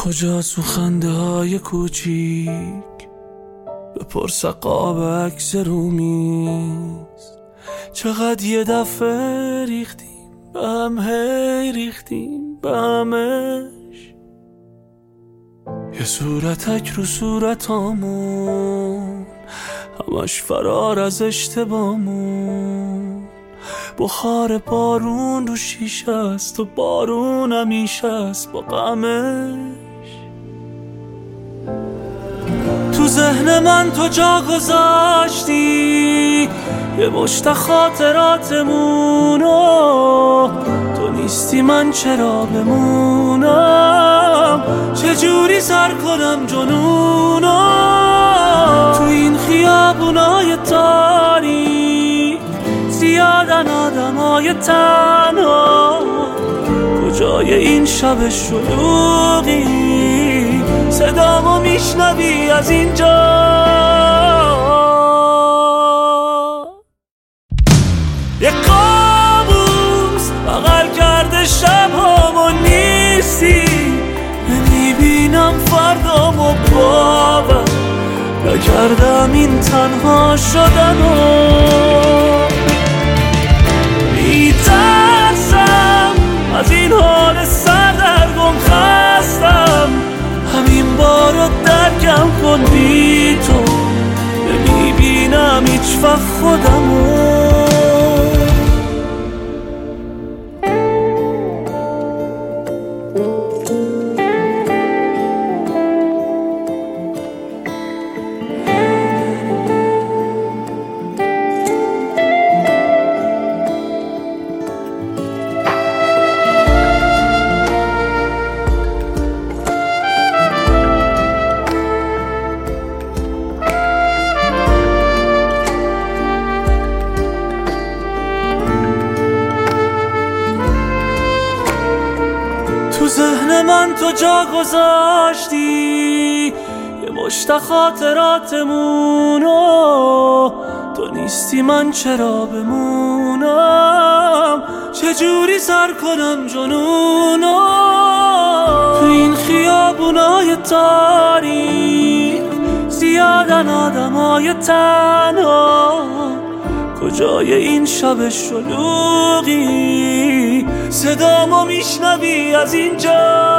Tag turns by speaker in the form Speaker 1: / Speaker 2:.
Speaker 1: کجا خنده های کوچیک بپرس قاب عکس رومیز. چقدر یه دفعه ریختیم به هم، هی ریختیم به همش. یه صورتک رو صورتامون، همش فرار از اشتباهمون. بخار بارون رو شیشه است و بارون همیشه است با غمش. تو ذهن من تو جا گذاشتی یه مشت خاطراتمونو. تو نیستی من چرا بمونم، چجوری سر کنم جنونو. تو این خیابونای تاریک زیادن آدمای تنها. کجای این شب شلوغی صدامو میشنوی از اینجا؟ یه قابوس بغل کرده شبامو، نیستی نمیبینم فردامو. باور نکردم این تنها شدنو. میترسم از این حال سردرگم، خستم همین بارو درکم کن. بی تو نمیبینم هیچ وقت خودمو. تو ذهن من تو جا گذاشتی یه مشت خاطراتمونو. تو نیستی من چرا بمونم، چجوری سر کنم جنونو. تو این خیابونای تاریک زیادن آدمای تنها. کجای این شب شلوغی صدامو میشنوی از اینجا؟